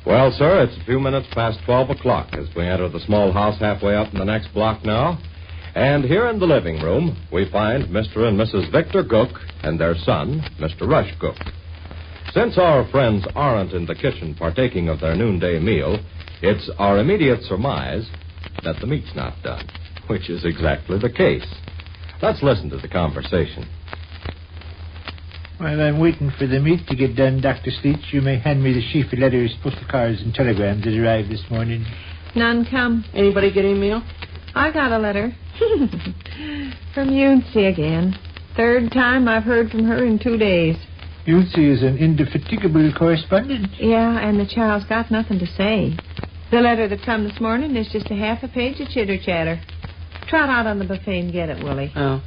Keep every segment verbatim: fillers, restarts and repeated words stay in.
Well, sir, it's a few minutes past twelve o'clock as we enter the small house halfway up in the next block now. And here in the living room, we find Mister and Missus Victor Gook and their son, Mister Rush Gook. Since our friends aren't in the kitchen partaking of their noonday meal, it's our immediate surmise that the meat's not done, which is exactly the case. Let's listen to the conversation. While I'm waiting for the meat to get done, Doctor Sleech, you may hand me the sheaf of letters, postal cards, and telegrams that arrived this morning. None come. Anybody get any mail? I got a letter. From Yuncy again. Third time I've heard from her in two days. Yuncy is an indefatigable correspondent. Yeah, and the child's got nothing to say. The letter that come this morning is just a half a page of chitter-chatter. Trot out on the buffet and get it, Willie. Oh.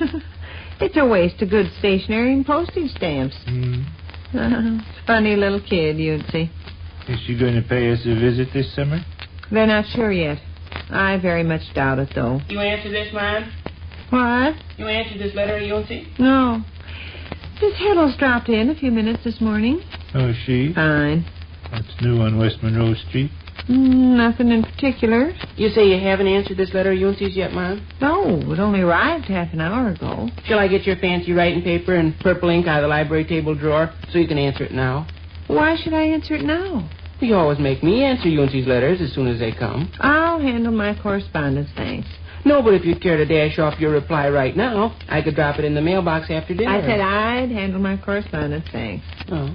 It's a waste of good stationery and postage stamps. Mm. Uh, funny little kid, Yuncy. Is she going to pay us a visit this summer? They're not sure yet. I very much doubt it, though. You answer this, Mom? What? You answered this letter, Yuncy? No. Miss Heddle's dropped in a few minutes this morning. Oh, she? Fine. That's new on West Monroe Street. Mm, nothing in particular. You say you haven't answered this letter, Yuncie's, yet, Mom? No, it only arrived half an hour ago. Shall I get your fancy writing paper and purple ink out of the library table drawer so you can answer it now? Why should I answer it now? You always make me answer Yuncie's letters as soon as they come. I'll handle my correspondence, thanks. No, but if you'd care to dash off your reply right now, I could drop it in the mailbox after dinner. I said I'd handle my correspondence, thanks. Oh.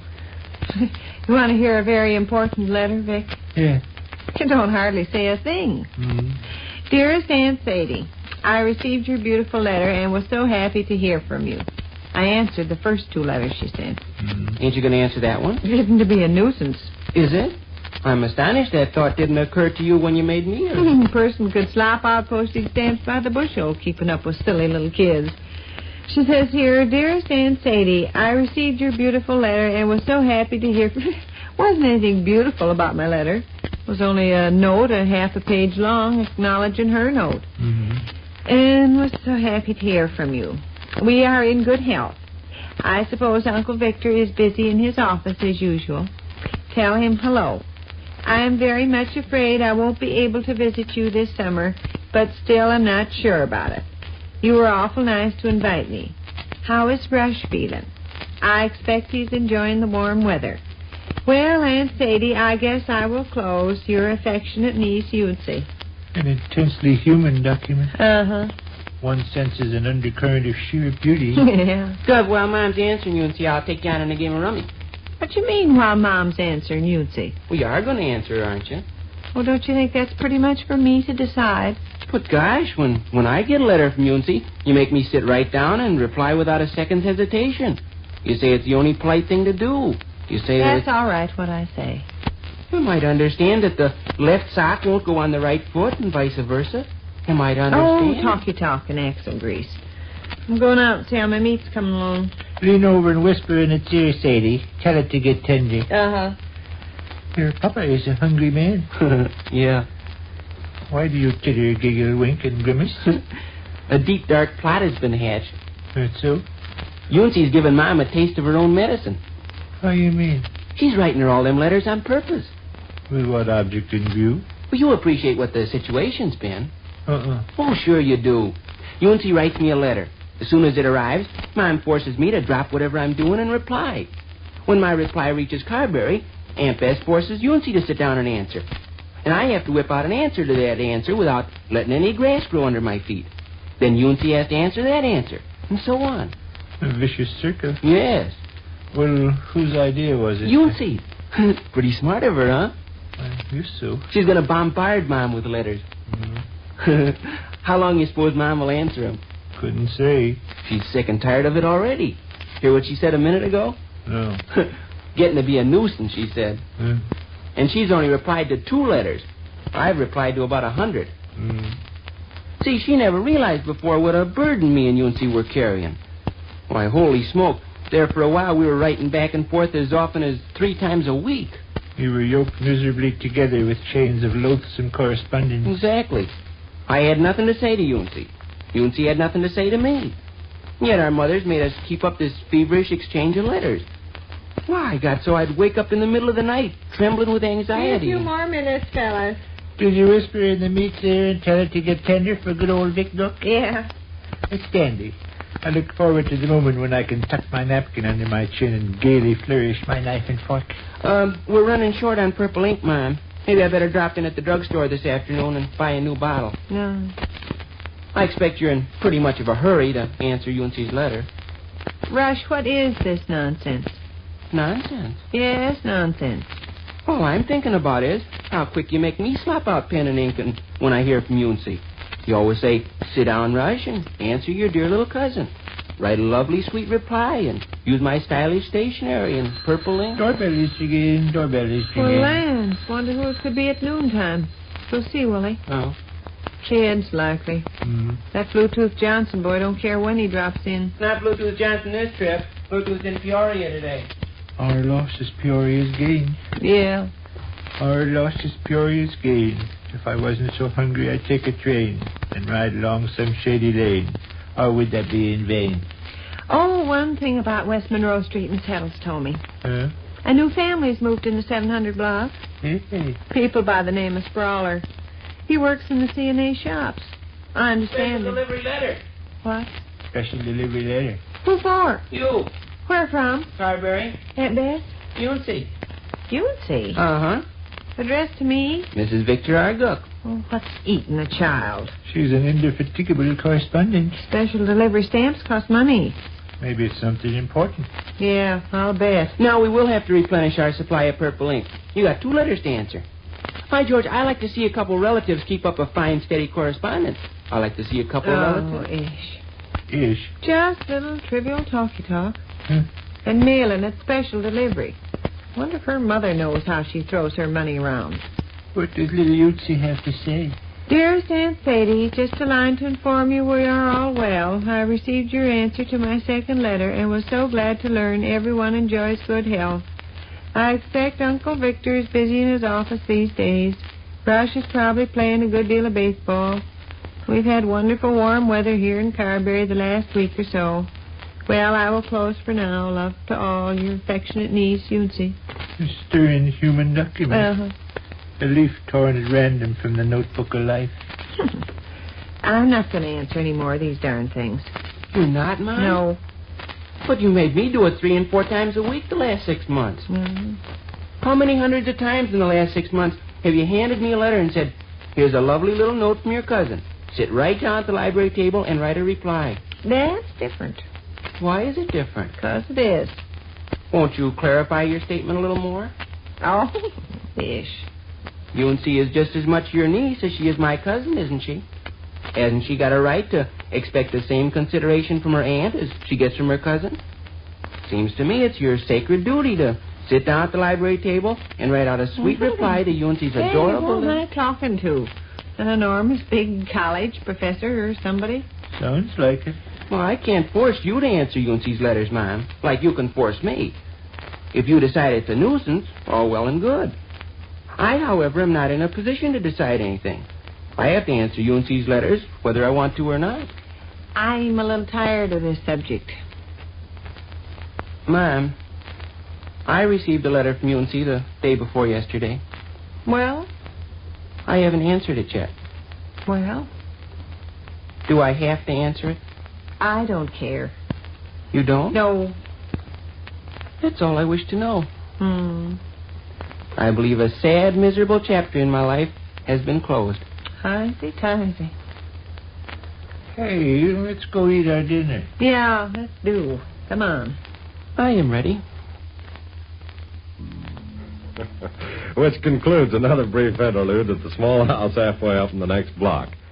You want to hear a very important letter, Vic? Yeah. You don't hardly say a thing. Mm. Dearest Aunt Sadie, I received your beautiful letter and was so happy to hear from you. I answered the first two letters she sent. Mm. Ain't you going to answer that one? It isn't to be a nuisance. Is it? I'm astonished that thought didn't occur to you when you made me. A person could slop out postage stamps by the bushel, keeping up with silly little kids. She says here, Dearest Aunt Sadie, I received your beautiful letter and was so happy to hear... Wasn't anything beautiful about my letter. It was only a note, a half a page long, acknowledging her note. Mm-hmm. And was so happy to hear from you. We are in good health. I suppose Uncle Victor is busy in his office as usual. Tell him hello. I am very much afraid I won't be able to visit you this summer, but still I'm not sure about it. You were awful nice to invite me. How is Rush feeling? I expect he's enjoying the warm weather. Well, Aunt Sadie, I guess I will close. Your affectionate niece, Yuncy. An intensely human document. Uh-huh. One senses an undercurrent of sheer beauty. Yeah. Good. While Mom's answering Yuncy, I'll take you out in a game of rummy. What you mean while Mom's answering Yuncy? Well, you are going to answer her, aren't you? Well, don't you think that's pretty much for me to decide? But gosh, when, when I get a letter from Yuncy, you make me sit right down and reply without a second's hesitation. You say it's the only polite thing to do. You say That's that... all right, what I say. You might understand that the left sock won't go on the right foot and vice versa. You might understand. Oh, talky talk and axle grease. I'm going out and see how my meat's coming along. Lean over and whisper in its ear, Sadie. Tell it to get tender. Uh-huh. Your papa is a hungry man. Yeah. Why do you titter, giggle, wink, and grimace? A deep, dark plot has been hatched. That's so? Yuncy's given Mom a taste of her own medicine. How you mean? She's writing her all them letters on purpose. With what object in view? Well, you appreciate what the situation's been. Uh-uh. Oh, sure you do. Yuncy writes me a letter. As soon as it arrives, Mom forces me to drop whatever I'm doing and reply. When my reply reaches Carberry, Aunt Bess forces Yuncy to sit down and answer. And I have to whip out an answer to that answer without letting any grass grow under my feet. Then Yuncy has to answer that answer, and so on. A vicious circle. Yes. Well, whose idea was it? Yuncy. Pretty smart of her, huh? I guess so. She's going to bombard Mom with letters. Mm. How long you suppose Mom will answer them? Couldn't say. She's sick and tired of it already. Hear what she said a minute ago? No. Getting to be a nuisance, she said. Mm. And she's only replied to two letters. I've replied to about a hundred. Mm. See, she never realized before what a burden me and Yuncy were carrying. Why, holy smoke. There for a while we were writing back and forth as often as three times a week. You were yoked miserably together with chains of loathsome correspondence. Exactly. I had nothing to say to Yuncy. Yuncy had nothing to say to me. Yet our mothers made us keep up this feverish exchange of letters. Why, I got so I'd wake up in the middle of the night, trembling with A anxiety. few more minutes, fellas. Did you whisper in the meat there and tell it to get tender for good old Vic Duck? Yeah. It's dandy. I look forward to the moment when I can tuck my napkin under my chin and gaily flourish my knife and fork. Um, we're running short on purple ink, Mom. Maybe I better drop in at the drugstore this afternoon and buy a new bottle. No. I expect you're in pretty much of a hurry to answer U N C's letter. Rush, what is this nonsense? Nonsense. Yes, nonsense. All I'm thinking about is how quick you make me slap out pen and ink and when I hear from U N C. You always say, sit down, Rush, and answer your dear little cousin. Write a lovely, sweet reply and use my stylish stationery and purple ink. Doorbell is again, doorbell is again. Well, Lance, wonder who it could be at noontime. Go see, Willie. Oh. Kids, likely. Mm. That Bluetooth Johnson boy don't care when he drops in. Not Bluetooth Johnson this trip. Bluetooth in Peoria today. Our loss is Peoria's gain. Yeah. Our loss is Peoria's gain. If I wasn't so hungry, I'd take a train and ride along some shady lane. Or would that be in vain? Oh, one thing about West Monroe Street, Miss Heddles told me. Huh? A new family's moved into seven hundred block. Hey, hey. People by the name of Sprawler. He works in the C and A shops. I understand Special him. delivery letter. What? Special delivery letter. Who for? You. Where from? Carberry. Aunt Bess? U N C. You would see. Uh-huh. Addressed to me? Missus Victor R. Gook. Oh, what's eating a child? She's an indefatigable correspondent. Special delivery stamps cost money. Maybe it's something important. Yeah, I'll bet. Now, we will have to replenish our supply of purple ink. You got two letters to answer. Why, George, I like to see a couple relatives keep up a fine, steady correspondence. I like to see a couple Oh, relatives. ish. Ish. Just little trivial talky talk. Huh? And mailing at special delivery. Wonder if her mother knows how she throws her money around. What does little Yutzi have to say? Dearest Aunt Sadie, just a line to inform you we are all well. I received your answer to my second letter and was so glad to learn everyone enjoys good health. I expect Uncle Victor is busy in his office these days. Rush is probably playing a good deal of baseball. We've had wonderful warm weather here in Carberry the last week or so. Well, I will close for now. Love to all, your affectionate niece, Yuncy. A stirring human document. Uh-huh. A leaf torn at random from the notebook of life. I'm not going to answer any more of these darn things. You're not, Mom? No. But you made me do it three and four times a week the last six months. Mm-hmm. How many hundreds of times in the last six months have you handed me a letter and said, here's a lovely little note from your cousin. Sit right down at the library table and write a reply. That's different. Why is it different? Because it is. Won't you clarify your statement a little more? Oh, ish. U N C is just as much your niece as she is my cousin, isn't she? Hasn't she got a right to expect the same consideration from her aunt as she gets from her cousin? Seems to me it's your sacred duty to sit down at the library table and write out a sweet reply to U N C's Hey, adorable... who am I talking to? An enormous big college professor or somebody? Sounds like it. Well, I can't force you to answer U N C's letters, Mom, like you can force me. If you decide it's a nuisance, all well and good. I, however, am not in a position to decide anything. I have to answer U N C's letters, whether I want to or not. I'm a little tired of this subject. Mom, I received a letter from U N C the day before yesterday. Well? I haven't answered it yet. Well? Do I have to answer it? I don't care. You don't? No. That's all I wish to know. Hmm. I believe a sad, miserable chapter in my life has been closed. Hisey-tisey. Hey, let's go eat our dinner. Yeah, let's do. Come on. I am ready. Which concludes another brief interlude at the small house halfway up in the next block.